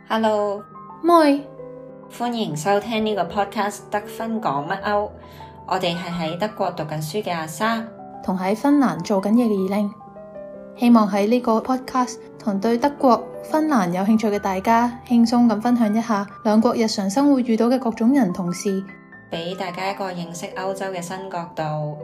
Hello， 妹， 歡迎收聽呢個 podcast 得分講乜歐。我哋係喺德國讀緊書嘅阿莎， 同喺芬蘭做緊嘢嘅二拎，希望喺呢個 podcast 同對德國、芬蘭有興趣嘅大家，輕鬆咁分享一下兩國日常生活遇到嘅各種人同事， 俾大家一個認識歐洲嘅新角度。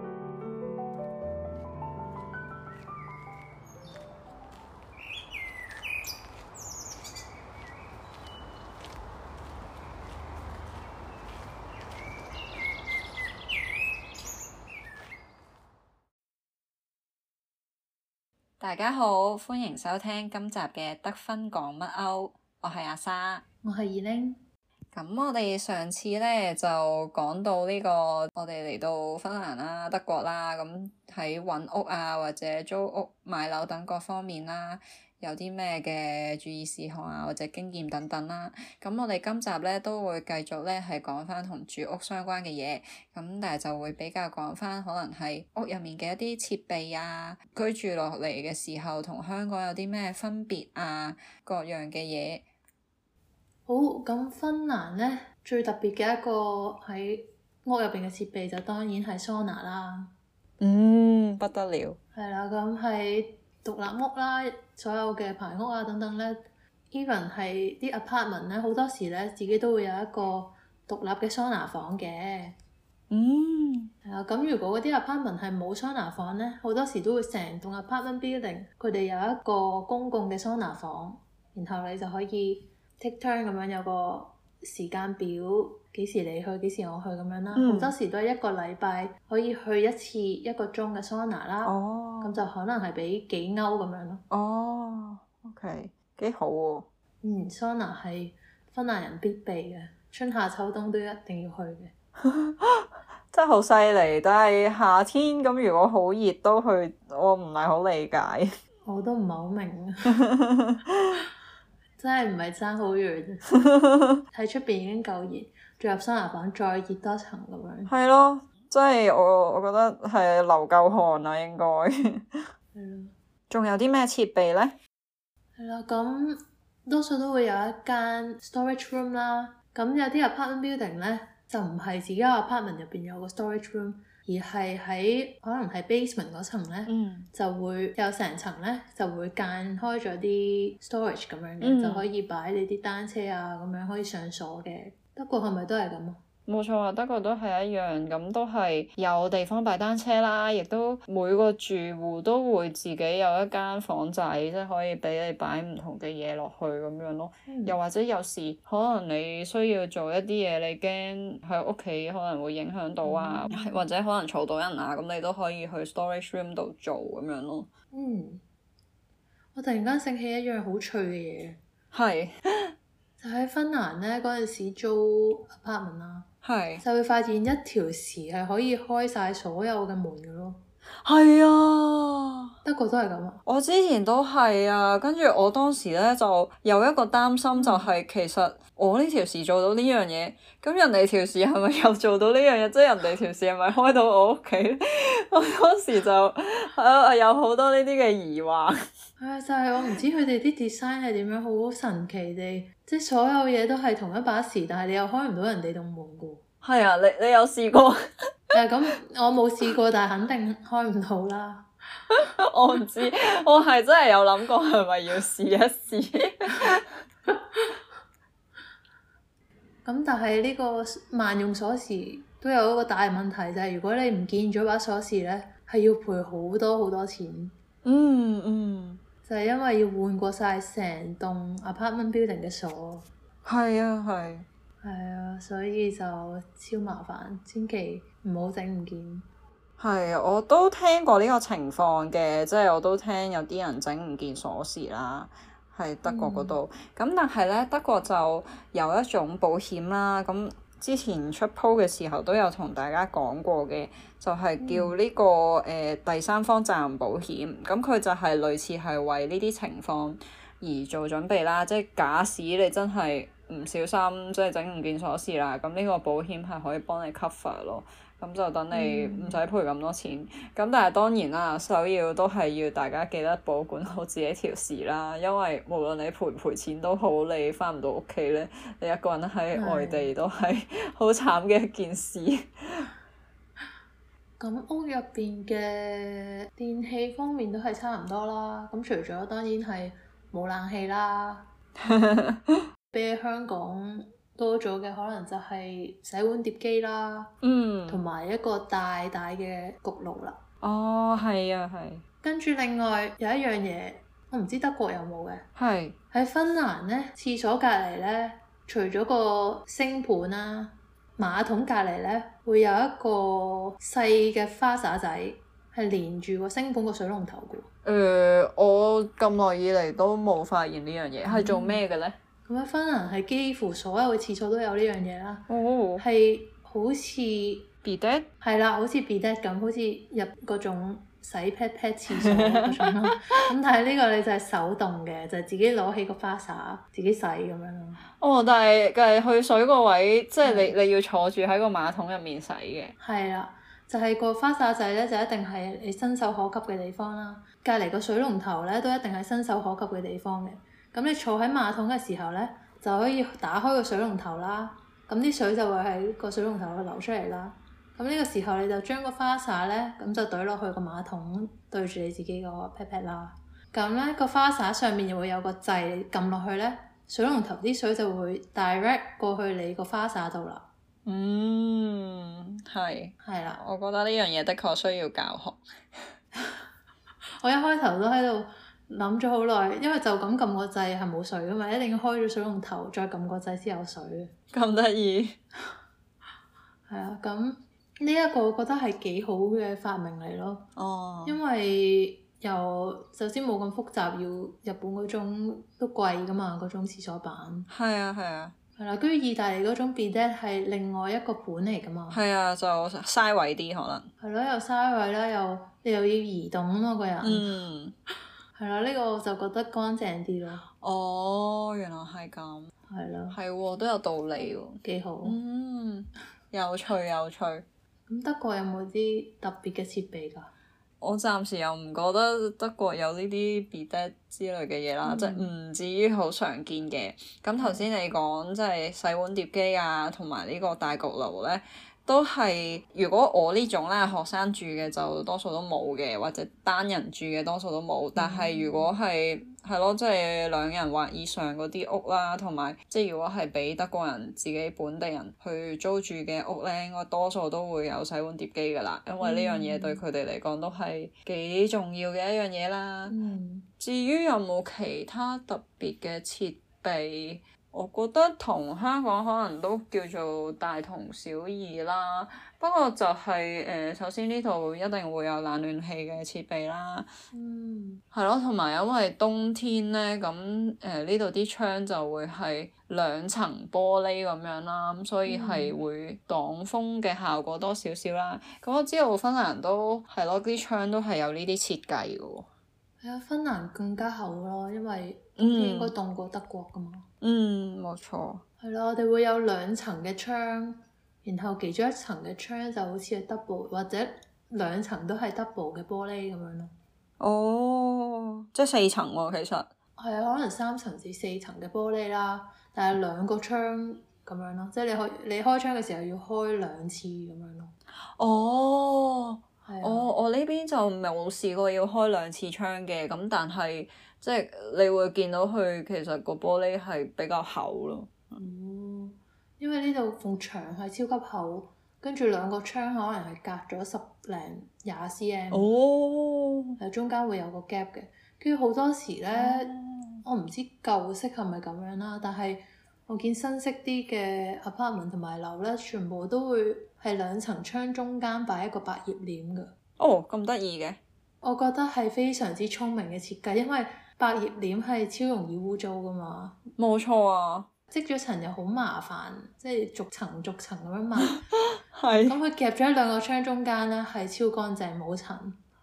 大家好，歡迎收聽今集嘅得分講乜歐，我係阿莎， 我係二拎。 咁我哋上次呢就講到呢個我哋嚟到芬蘭啦、德國啦，咁喺揾屋啊或者租屋、買樓等各方面啦，有啲咩嘅注意事項啊或者經驗等等啦。咁我哋今集呢都會繼續呢係講翻同住屋相關嘅嘢，咁但係就會比較講翻可能係屋入面嘅一啲設備啊，居住落嚟嘅時候同香港有啲咩分別啊，各樣嘅嘢。 好，咁芬蘭呢，最特別嘅一個喺屋入邊嘅設備就當然係桑拿啦。 不得了。 係啦，咁係獨立屋啦，所有嘅排屋啊等等呢 even 係啲 apartment 呢，好多時呢自己都會有一個獨立嘅桑拿房嘅。係啊，咁如果嗰啲 apartment 係冇桑拿房呢，好多時都會成棟 apartment building 佢哋有一個公共嘅桑拿房，然後你就可以take turn 咁樣有個時間表，幾時你去幾時我去咁樣啦。好多時都係一個禮拜可以去一次1個鐘嘅桑拿啦。咁就可能係俾幾歐咁樣咯。 OK， 幾好喎。 桑拿係芬蘭人必備嘅，春夏秋冬都一定要去嘅。 真係好犀利，但係夏天咁如果好熱都去，我唔係好理解。 我都唔係好明真係唔係爭好遠，喺出邊已經夠熱，再入桑拿房再熱多層咁樣。 係咯，真係我覺得係流夠汗啦，應該。仲有啲咩設備呢？ 係啦，咁多數都會有一間 storage room 啦。咁有啲 apartment building 呢，就唔係自己個 apartment 入邊有個 storage room，而係喺可能係 basement 嗰層呢，就會有成層呢，就會間開咗啲 storage 咁樣嘅，就可以擺你啲單車啊咁樣可以上鎖嘅。德國係咪都係咁啊？冇錯啊，德國都係一樣，咁都係有地方擺單車啦，亦都每個住戶都會自己有一間房仔，即係可以俾你擺唔同嘅嘢落去咁樣咯。又或者有時可能你需要做一啲嘢，你驚喺屋企可能會影響到啊，或者可能嘈到人啊，咁你都可以去 storage room 度做咁樣咯。 我突然間醒起一樣好趣嘅嘢， 係就喺芬蘭呢嗰陣時租 apartment 啦。就會發現一條匙係可以開晒所有嘅門嘅咯。係啊，德國都係咁啊。 我之前都係啊，跟住我當時呢就有一個擔心，就係其實我呢條匙做到呢樣嘢，咁人哋條匙係咪又做到呢樣嘢？即係人哋條匙係咪開到我屋企？我當時就有好多呢啲嘅疑惑。 就係我唔知佢哋啲 design 係點樣，好神奇地，即係所有嘢都係同一把匙，但係你又開唔到人哋棟門㗎。 係啊，你有試過？ 咁我冇試過，但係肯定開唔到啦。 我唔知，我係真係有諗過係咪要試一試。 咁但係呢個萬用鎖匙都有一個大問題，就係如果你唔見咗把鎖匙呢，係要賠好多好多錢。就係因為要換過晒成棟 apartment building 嘅鎖。係啊，所以就超麻煩，千祈唔好整唔見。 係啊，我都聽過呢個情況嘅，即係我都聽有啲人整唔見鎖匙啦，喺德國嗰度。咁但係呢，德國就有一種保險啦，咁之前出 po 嘅時候都有同大家講過嘅，就係叫呢個第三方責任保險。咁佢就係類似係為呢啲情況而做準備啦，即係假使你真係唔小心即係整唔見鎖匙啦，咁呢個保險係可以幫你 cover 咯。 咁就等你唔使賠咁多錢。咁但係當然啦，首要都係要大家記得保管好自己條匙啦，因為無論你賠唔賠錢都好，你翻唔到屋企咧，你一個人喺外地都係好慘嘅一件事。 咁屋入邊嘅電器方面都係差唔多啦。咁除咗當然係冇冷氣啦，比起香港多咗嘅可能就係洗碗碟機啦，同埋一個大大嘅焗爐啦。 哦，係啊，係。 跟住另外有一樣嘢，我唔知德國有冇嘅。 係。喺芬蘭呢，廁所隔離呢，除咗個星盤啦，馬桶隔離呢，會有一個細嘅花灑仔，係連住個星盤個水龍頭嘅。 我咁耐以嚟都冇發現呢樣嘢，係做咩嘅呢？ 咁喺芬蘭係幾乎所有嘅廁所都有呢樣嘢啦。 哦。 係好似 bidet？ 係啦，好似 bidet 咁，好似入嗰種洗 pat pat 廁所嗰種咯。咁但係呢個你就係手動嘅，就係自己攞起個花灑自己洗咁樣咯。 哦，但係去水個位，即係你要坐住喺個馬桶入面洗嘅。 係啦，就係個花灑仔咧，就一定係你伸手可及嘅地方啦。隔離個水龍頭咧，都一定係伸手可及嘅地方嘅。咁你坐喺馬桶嘅時候咧，就可以打開個水龍頭啦。咁啲水就會喺個水龍頭度流出嚟啦。咁呢個時候你就將個花灑咧，咁就懟落去個馬桶對住你自己個 pat pat 啦。咁咧個花灑上面又會有個掣，你撳落去咧，水龍頭啲水就會 direct 過去你個花灑度啦。 係。 係啦。 我覺得呢樣嘢的確需要教學。 我一開頭都喺度諗咗好耐，因為就咁撳個掣係冇水噶嘛，一定要開咗水龍頭再撳個掣先有水。 咁得意。 係啊，咁呢一個我覺得係幾好嘅發明嚟咯。 哦。 因為又首先冇咁複雜，要日本嗰種都貴噶嘛，嗰種廁所板。 係啊，係啊。 係啦，跟住意大利嗰種 bidet 係另外一個盤嚟噶嘛。 係啊，就嘥位啲可能。 係咯，又嘥位啦，你又要移動啊嘛個人。係啦，呢個我就覺得乾淨啲咯。 哦，原來係咁。 係咯。 係喎，都有道理喎。 幾好。 有趣有趣。 咁德國有冇啲特別嘅設備㗎？ 我暫時又唔覺得德國有呢啲 bidet 之類嘅嘢啦，即係唔至於好常見嘅。咁頭先你講即係洗碗碟機啊，同埋呢個大焗爐咧，都係如果我呢種咧學生住嘅就多數都冇嘅，或者單人住嘅多數都冇。但係如果係咯，即係兩人或以上嗰啲屋啦，同埋即係如果係俾德國人自己本地人去租住嘅屋咧，應該多數都會有洗碗碟機㗎啦，因為呢樣嘢對佢哋嚟講都係幾重要嘅一樣嘢啦。至於有冇其他特別嘅設備，我覺得同香港可能都叫做大同小異啦。不過就係首先呢度一定會有冷暖氣嘅設備啦。係咯，同埋因為冬天咧，咁呢度啲窗就會係兩層玻璃咁樣啦，咁所以係會擋風嘅效果多少少啦。咁我知道芬蘭都係咯，啲窗都係有呢啲設計嘅喎。 係啊，芬蘭更加厚咯，因為冬天應該凍過德國㗎嘛。 冇錯。係咯，我哋會有兩層嘅窗，然後其中一層嘅窗就好似係 double 或者兩層都係 double 嘅玻璃咁樣咯。 哦，即係4層喎，其實。 係啊，可能3層至4層嘅玻璃啦，但係兩個窗咁樣咯，即係你開窗嘅時候要開2次咁樣咯。 哦。我呢邊就冇試過要開2次窗嘅，咁但係即係你會見到佢其實個玻璃係比較厚咯。 因為呢度埲牆係超級厚，跟住兩個窗可能係隔咗10零20 cm。係中間會有個 gap 嘅，跟住好多時咧，我唔知舊式係咪咁樣啦，但係我見新式啲嘅 apartment 同埋樓咧，全部都會係2層窗中間擺一個百葉簾㗎。 咁得意嘅。 我覺得係非常之聰明嘅設計，因為百葉簾係超容易污糟㗎嘛。 冇錯啊。 積咗層又好麻煩，即係逐層逐層咁樣抹。 係。 咁佢夾咗喺2個窗中間咧，係超乾淨冇塵。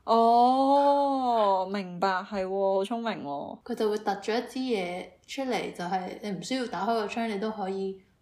明白，係喎，好聰明喎。 佢就會突咗一支嘢出嚟，就係你唔需要打開個窗，你都可以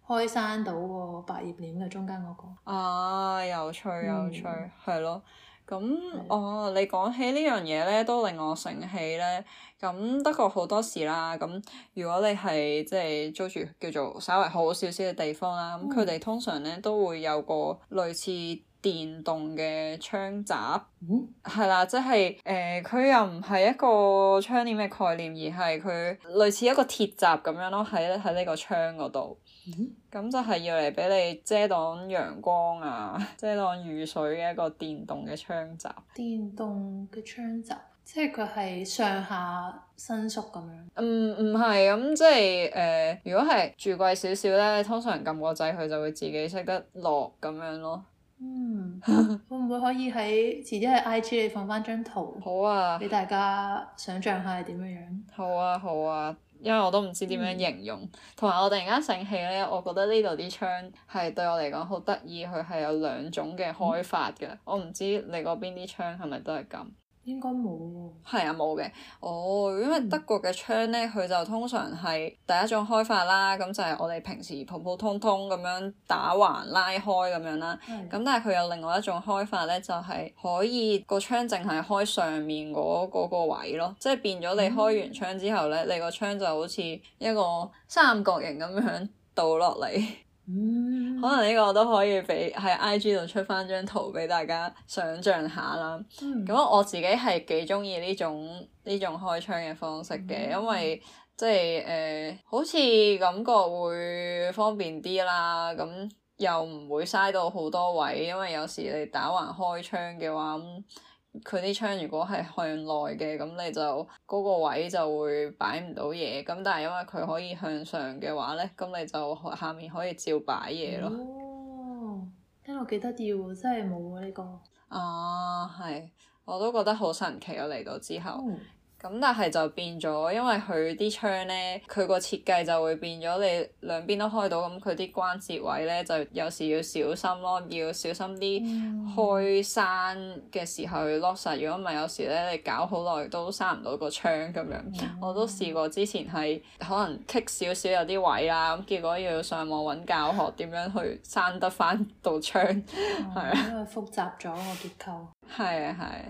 開山島個百葉簾嘅中間嗰個。 啊，有趣有趣，係咯。咁係你講起呢樣嘢咧，都令我醒起咧。咁德國好多時啦，咁如果你係即係租住叫做稍微好少少嘅地方啦，咁佢哋通常咧都會有個類似電動嘅窗閘，係啦，即係佢又唔係一個窗簾嘅概念，而係佢類似一個鐵閘咁樣咯，喺呢個窗嗰度。咁就係要嚟俾你遮擋陽光啊，遮擋雨水嘅一個電動嘅窗閘。 電動嘅窗閘，即係佢係上下伸縮咁樣。 唔係咁，即係如果係住貴少少咧，通常撳個掣佢就會自己識得落咁樣咯。 會唔會可以遲啲喺 IG 你放翻張圖？ 好啊， 俾大家想像下係點樣。 好啊好啊，因為我都唔知點樣形容。同埋我突然間醒起咧，我覺得呢度啲窗係對我嚟講好得意，佢係有2種嘅開法嘅。我唔知你嗰邊啲窗係咪都係咁？ 應該冇喎。 係啊，冇嘅。因為德國嘅窗咧，佢就通常係第一種開法啦，咁就係我哋平時普普通通咁樣打橫拉開咁樣啦。咁但係佢有另外一種開法咧，就係可以個窗淨係開上面嗰個位咯，即係變咗你開完窗之後咧，你個窗就好似一個三角形咁樣倒落嚟。可能呢個都可以俾喺 IG 度出翻張圖俾大家想像下啦。咁我自己係幾中意呢種開窗嘅方式嘅，因為即係好似感覺會方便啲啦，咁又唔會嘥到好多位，因為有時你打橫開窗嘅話，佢啲窗如果係向內嘅，咁你就嗰個位就會擺唔到嘢。咁但係因為佢可以向上嘅話咧，咁你就下面可以照擺嘢咯。 聽落幾得意喎，真係冇啊呢個。 係，我都覺得好神奇啊！嚟到之後。咁但係就變咗，因為佢啲窗咧，佢個設計就會變咗，你兩邊都開到，咁佢啲關節位咧就有時要小心咯，要小心啲開閂嘅時候去 lock 實，如果唔係有時咧你搞好耐都閂唔到個窗咁樣。我都試過之前係可能棘少少有啲位啦，咁結果要上網揾教學點樣去閂得翻道窗，係啊。 因為複雜咗個結構。 係啊係。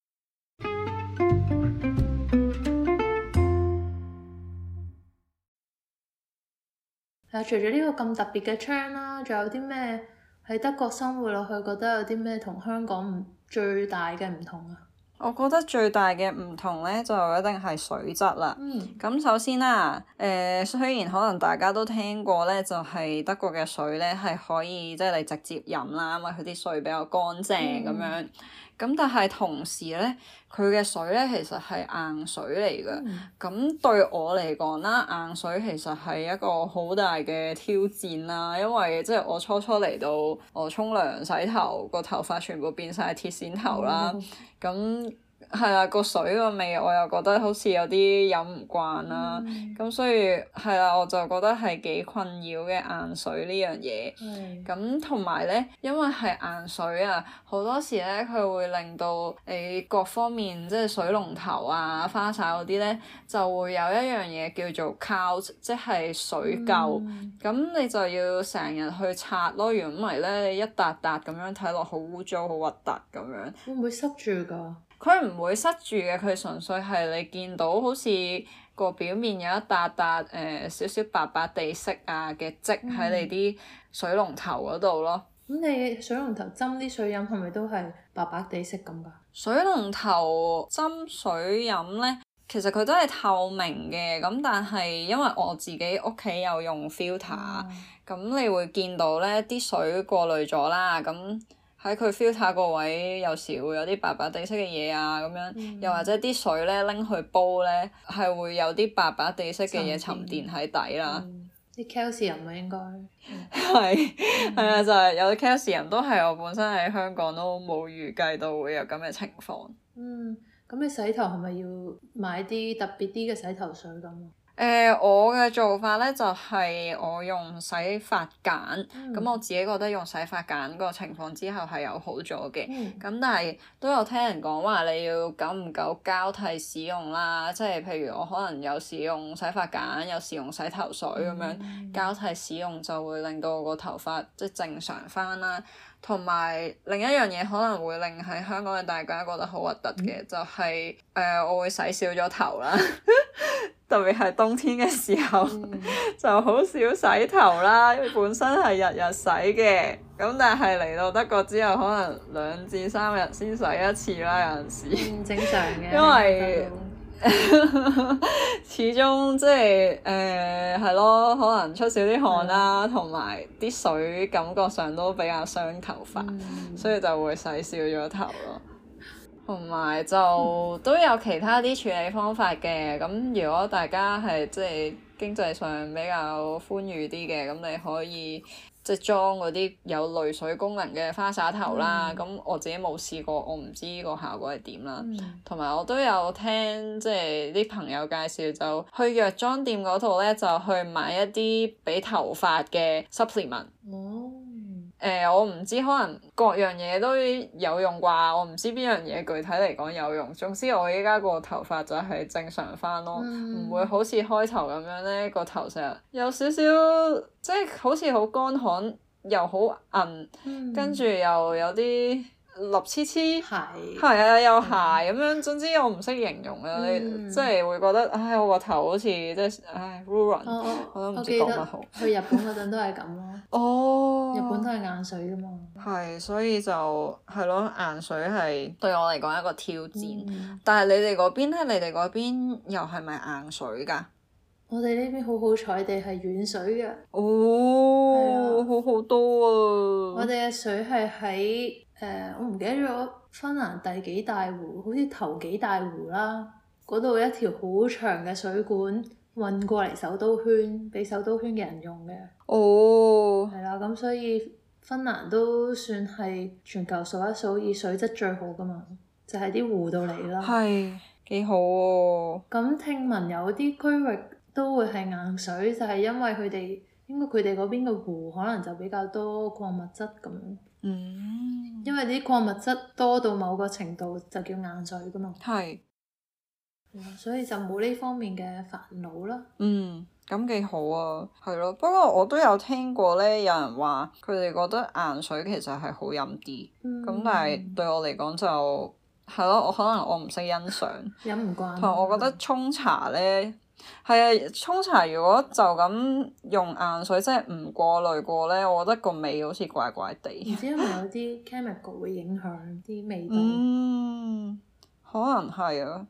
除咗呢個咁特別嘅窗啦，仲有啲咩喺德國生活落去覺得有啲咩同香港最大嘅唔同啊？ 我覺得最大嘅唔同咧，就一定係水質啦。咁首先啦，雖然可能大家都聽過咧，就係德國嘅水咧係可以即係你直接飲啦，因為佢啲水比較乾淨咁樣。咁但係同時咧，佢嘅水咧其實係硬水嚟嘅。咁對我嚟講啦，硬水其實係一個好大嘅挑戰啦，因為即係我初嚟到，我沖涼洗頭個頭髮全部變晒鐵線頭啦。咁係啦，個水個味我又覺得好似有啲飲唔慣啦。咁所以係啦，我就覺得係幾困擾嘅硬水呢樣嘢。咁同埋咧，因為係硬水啊，好多時咧佢會令到你各方面即係水龍頭啊、花灑嗰啲咧，就會有一樣嘢叫做 cloud，即係水垢。咁你就要成日去刷咯，如果唔係咧，你一笪笪咁樣睇落好污糟、好核突咁樣。 會唔會塞住㗎？ 佢唔會塞住嘅，佢純粹係你見到好似個表面有一笪笪少少白白地色啊嘅跡喺你啲水龍頭嗰度咯。 咁你水龍頭斟啲水飲係咪都係白白地色咁㗎？ 水龍頭斟水飲咧，其實佢都係透明嘅，咁但係因為我自己屋企有用 filter，咁你會見到咧啲水過濾咗啦，咁喺佢 filter 個位有時會有啲白白地色嘅嘢啊咁樣，又或者啲水咧拎去煲咧係會有啲白白地色嘅嘢沉澱喺底啦。 啲 calcium 啊應該係啊，就係有啲 calcium 都係我本身喺香港都冇預計到會有咁嘅情況。 咁你洗頭係咪要買啲特別啲嘅洗頭水咁？ 我嘅做法咧就係我用洗髮梘，咁我自己覺得用洗髮梘個情況之後係有好咗嘅。咁但係都有聽人講話你要久唔久交替使用啦，即係譬如我可能有時用洗髮梘，有時用洗頭水咁樣交替使用，就會令到我個頭髮即係正常返啦。同埋另一樣嘢可能會令喺香港嘅大家覺得好核突嘅，就係我會洗少咗頭啦，特別係冬天嘅時候，就好少洗頭啦，因為本身係日日洗嘅，咁但係嚟到德國之後，可能2至3日先洗一次啦，有陣時。 正常嘅。 因為始終即係係咯，可能出少啲汗啦，同埋啲水感覺上都比較傷頭髮，所以就會洗少咗頭咯。同埋就都有其他啲處理方法嘅，咁如果大家係即係經濟上比較寬裕啲嘅，咁你可以即係裝嗰啲有濾水功能嘅花灑頭啦。咁我自己冇試過，我唔知個效果係點啦。同埋我都有聽即係啲朋友介紹，就去藥妝店嗰度咧，就去買一啲俾頭髮嘅 supplement。我唔知，可能各樣嘢都有用啩，我唔知邊樣嘢具體嚟講有用。總之我依家個頭髮就係正常返咯，唔會好似開頭咁樣咧，個頭成日有少少即係好似好乾旱又好韌，跟住又有啲立黐黐，係啊，有鞋咁樣。總之我唔識形容啊，你即係會覺得唉，我個頭好似即係唉 ruin，我都唔知講乜好。 去日本嗰陣都係咁咯。日本都係硬水㗎嘛。係， 所以就係咯，硬水係對我嚟講一個挑戰。但係你哋嗰邊咧？你哋嗰邊又係咪硬水㗎？ 我哋呢邊好好彩地係軟水嘅。 好好多啊！ 我哋嘅水係喺我唔記得咗芬蘭第幾大湖，好似頭幾大湖啦。嗰度一條好長嘅水管運過嚟首都圈，俾首都圈嘅人用嘅。係啦，咁所以芬蘭都算係全球數一數二水質最好㗎嘛，就係啲湖度嚟啦。 係幾好喎！ 咁聽聞有啲區域都會係硬水，就係因為佢哋應該佢哋嗰邊嘅湖可能就比較多礦物質咁樣。因為啲礦物質多到某個程度就叫硬水㗎嘛。係。所以就冇呢方面嘅煩惱啦。 咁幾好啊，係咯。不過我都有聽過咧，有人話佢哋覺得硬水其實係好飲啲，咁但係對我嚟講就係咯，可能我唔識欣賞， 飲唔慣。 同埋我覺得沖茶咧，係啊，沖茶如果就咁用硬水，即係唔過濾過咧，我覺得個味好似怪怪地。 唔知係咪有啲 chemical 會影響啲味道？ 可能係啊。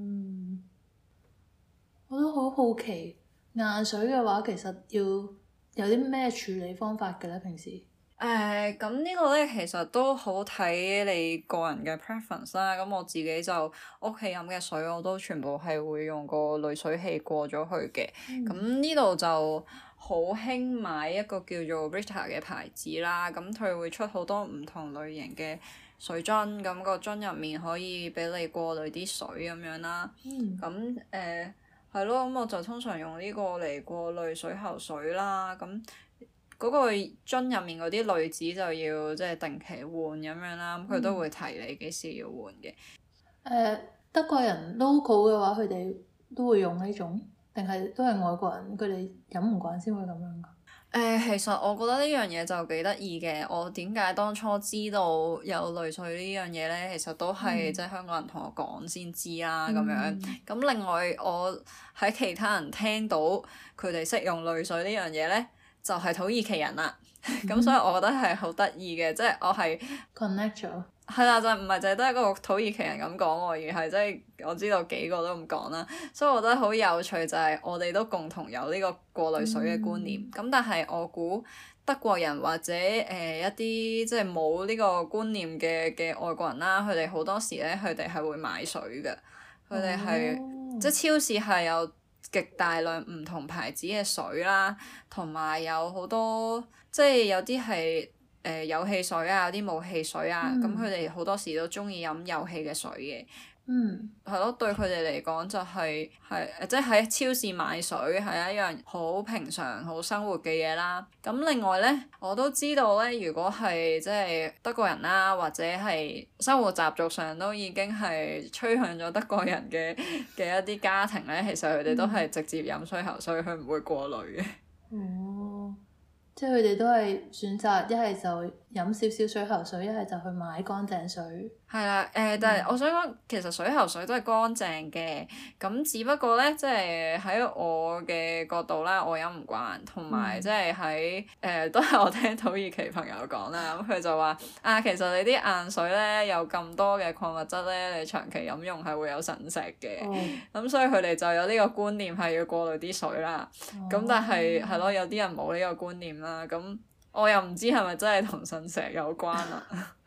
我都好好奇。硬水嘅話，其實要有啲咩處理方法嘅咧？平時咁呢個咧，其實都好睇你個人嘅 preference 啦。咁我自己就屋企飲嘅水，我都全部係會用個濾水器過咗去嘅。咁呢度就好興買一個叫做 Brita 嘅牌子啦。咁佢會出好多唔同類型嘅水樽，咁個樽入面可以俾你過濾啲水咁樣啦。係咯，咁我就通常用呢個嚟過濾水喉水啦。咁嗰個樽入面嗰啲濾紙就要即係定期換咁樣啦。咁佢都會提你幾時要換嘅。 德國人 local 嘅話，佢哋都會用呢種，定係都係外國人佢哋飲唔慣先會咁樣㗎？ 其實我覺得呢樣嘢就幾得意嘅。我點解當初知道有濾水呢樣嘢咧？其實都係即係香港人同我講先知啦咁樣。咁另外我喺其他人聽到佢哋識用濾水呢樣嘢咧，就係土耳其人啦。咁所以我覺得係好得意嘅，即係我係 connect 咗。 係啦，就唔係淨係得一個土耳其人咁講喎，而係即係我知道幾個都咁講啦。所以我覺得好有趣就係我哋都共同有呢個過濾水嘅觀念。咁但係我估德國人或者一啲即係冇呢個觀念嘅外國人啦，佢哋好多時咧，佢哋係會買水嘅。佢哋係即係超市係有極大量唔同牌子嘅水啦，同埋有好多即係有啲係有氣水啊，有啲冇氣水啊。咁佢哋好多時都中意飲有氣嘅水嘅。 嗯。 係咯，對佢哋嚟講就係即係喺超市買水係一樣好平常、好生活嘅嘢啦。咁另外呢，我都知道呢，如果係即係德國人啦，或者係生活習俗上都已經係趨向咗德國人嘅一啲家庭呢，其實佢哋都係直接飲水喉，所以佢唔會過濾嘅。 哦，即係佢哋都係選擇一係就飲少少水喉水，一係就去買乾淨水。 係啦，但係我想講，其實水喉水都係乾淨嘅，咁只不過咧，即係喺我嘅角度啦，我飲唔慣，同埋即係喺都係我聽土耳其朋友講啦，咁佢就話啊，其實你啲硬水咧有咁多嘅礦物質咧，你長期飲用係會有腎石嘅，咁所以佢哋就有呢個觀念係要過濾啲水啦。咁但係係咯，有啲人冇呢個觀念啦，咁我又唔知係咪真係同腎石有關啦。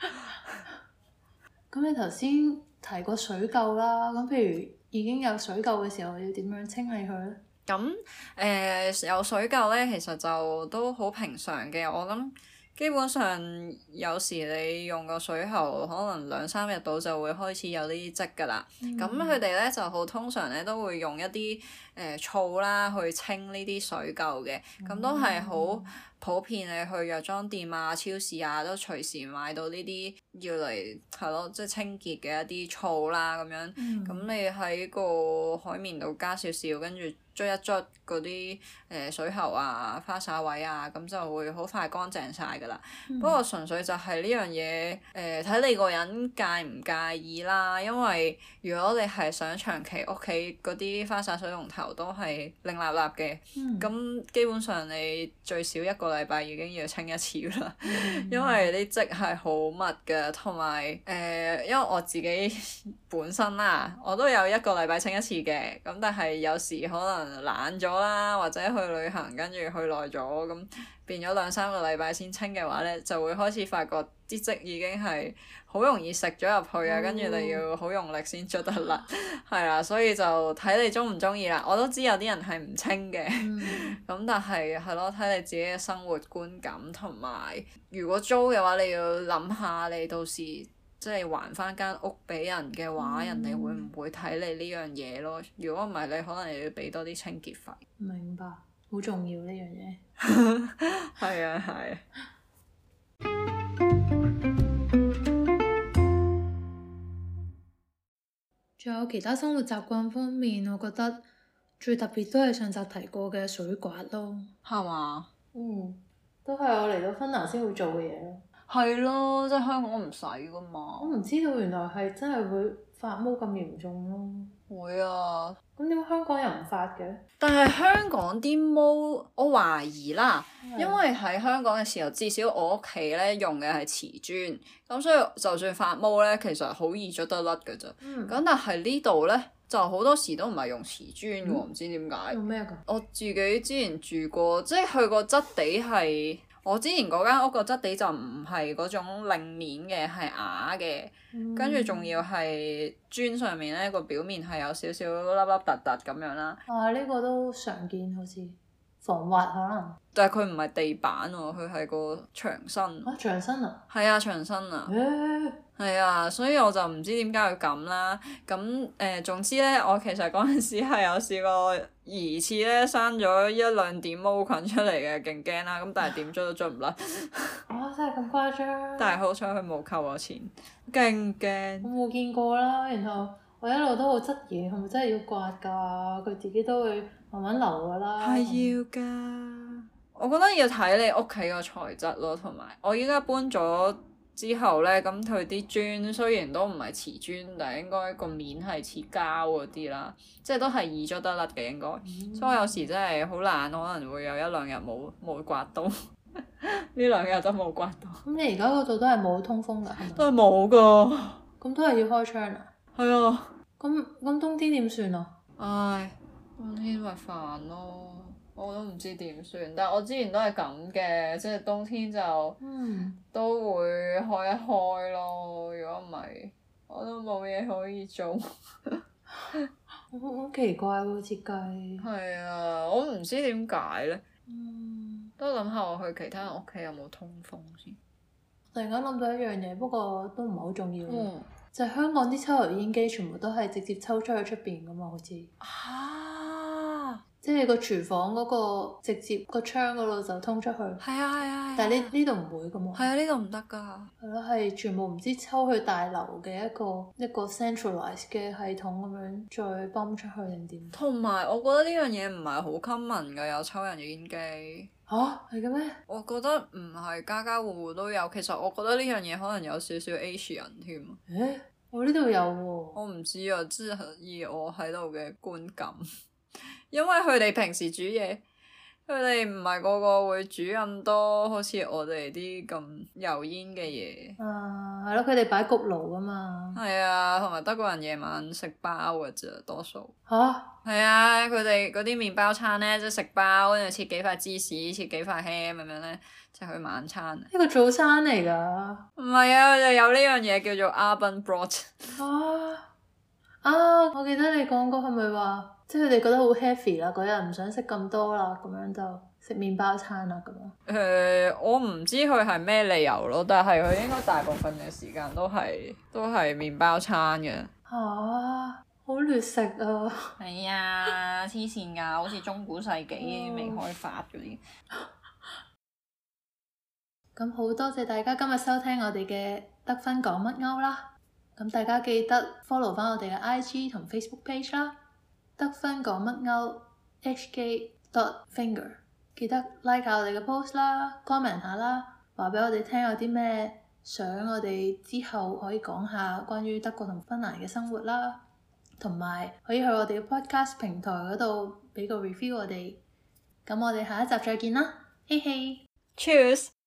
咁你頭先提過水垢啦，咁譬如已經有水垢嘅時候，要點樣清理佢咧？ 咁有水垢咧，其實就都好平常嘅。我諗基本上有時你用個水喉，可能2-3日到就會開始有呢啲漬㗎啦。咁佢哋咧就好通常咧都會用一啲醋啦去清呢啲水垢嘅，咁都係好普遍，你去藥妝店啊、超市啊都隨時買到呢啲要嚟係咯，即係清潔嘅一啲醋啦咁樣。咁你喺個海綿度加少少，跟住捽一捽嗰啲水喉啊、花灑位啊，咁就會好快乾淨晒㗎啦。不過純粹就係呢樣嘢睇你個人介唔介意啦。因為如果你係想長期屋企嗰啲花灑水龍頭都係凌立立嘅，咁基本上你最少1個禮拜已經要清一次啦。因為啲漬係好密㗎，同埋因為我自己本身啦，我都有1個禮拜清一次嘅，咁但係有時可能懶咗啦，或者去旅行跟住去耐咗，咁變咗2-3個禮拜先清嘅話咧，就會開始發覺啲漬已經係好容易食咗入去啊，跟住你要好用力先捽得甩，係啦，所以就睇你中唔中意啦。我都知有啲人係唔清嘅，咁但係係咯，睇你自己嘅生活觀感，同埋如果租嘅話，你要諗下你到時即係還翻間屋俾人嘅話，人哋會唔會睇你呢樣嘢咯？如果唔係，你可能又要俾多啲清潔費。 明白，好重要呢樣嘢。 係啊，係。 仲有其他生活習慣方面，我覺得最特別都係上集提過嘅水刮咯。 係嘛？ 都係我嚟到芬蘭先會做嘅嘢咯。 係咯，即係香港唔使噶嘛。 我唔知道原來係真係會發毛咁嚴重咯。 會啊。 咁點解香港又唔發嘅？ 但係香港啲毛，我懷疑啦，因為喺香港嘅時候，至少我屋企咧用嘅係瓷磚，咁所以就算發毛咧，其實好易捽得甩㗎咋。咁但係呢度咧，就好多時都唔係用瓷磚喎，唔知點解。 用咩㗎？我自己之前住過，即係佢個質地係。我之前嗰間屋個質地就唔係嗰種令面嘅，係瓦嘅，跟住仲要係磚上面咧個表面係有少少凹凹凸凸咁樣啦。 呢個都常見，好似防滑可能。 但係佢唔係地板喎，佢係個牆身。 牆身啊？係啊，牆身啊。係啊，所以我就唔知點解要咁啦。咁總之咧，我其實嗰陣時係有試過疑似咧生咗1-2點毛菌出嚟嘅，勁驚啦。咁但係點捽都捽唔甩。 真係咁誇張？ 但係好彩佢冇扣我錢，勁驚。 我冇見過啦，然後我一路都好質疑係咪真係要刮㗎？佢自己都會慢慢流㗎啦。 係要㗎。我覺得要睇你屋企個材質咯，同埋我依家搬咗之後咧，咁佢啲磚雖然都唔係瓷磚，但係應該個面係似膠嗰啲啦，即係都係易捽得甩嘅應該。所以我有時真係好懶，可能會有1-2日冇刮到，呢2日都冇刮到。 咁你而家嗰度都係冇通風㗎？係咪？ 都係冇㗎。 咁都係要開窗啊？ 係啊。 咁冬天點算啊？ 唉，冬天咪煩咯。我都唔知點算，但係我之前都係咁嘅，即係冬天就都會開一開咯。如果唔係，我都冇嘢可以做。 好奇怪喎設計。 係啊，我唔知點解咧。都諗下我去其他人屋企有冇通風先。 突然間諗到一樣嘢，不過都唔係好重要。 就係香港啲抽油煙機全部都係直接抽出去出邊噶嘛，好似。即係個廚房嗰個直接個窗嗰度就通出去。 係啊係啊。 但係呢度唔會噶嘛。 係啊，呢度唔得㗎。 係咯，係全部唔知抽去大樓嘅一個 centralized 嘅系統咁樣再泵出去定點？ 同埋我覺得呢樣嘢唔係好 common 㗎，有抽人煙機。 嚇係嘅咩？我覺得唔係家家戶戶都有，其實我覺得呢樣嘢可能有少少 Asian 添。 誒，我呢度有喎。 我唔知啊，即係以我喺度嘅觀感。因為佢哋平時煮嘢，佢哋唔係個個會煮咁多，好似我哋啲咁油煙嘅嘢。 係咯，佢哋擺焗爐㗎嘛。 係啊，同埋德國人夜晚食包㗎咋，多數。 嚇！ 係啊，佢哋嗰啲麵包餐咧，即係食包，跟住切幾塊芝士，切幾塊 ham 咁樣咧，就去晚餐。 呢個早餐嚟㗎。 唔係啊，就有呢樣嘢叫做 Abendbrot。 我記得你講過係咪話？即係佢哋覺得好 heavy 啦，嗰日唔想食咁多啦，咁樣就食麵包餐啦咁樣。 我唔知佢係咩理由咯，但係佢應該大部分嘅時間都係麵包餐嘅。 好劣食啊！ 係啊，黐線㗎，好似中古世紀未開發嗰啲。 咁好多謝大家今日收聽我哋嘅得分講乜歐啦，咁大家記得 follow 返我哋嘅 IG 同 Facebook page 啦。得分講乜歐 hk.finger， 記得 like 下我哋嘅 post 啦 ，comment 下啦，話俾我哋聽有啲咩想我哋之後可以講下關於德國同芬蘭嘅生活啦，同埋可以去我哋嘅 podcast 平台嗰度俾個 review 我哋。咁我哋下一集再見啦，嘿嘿 Cheers。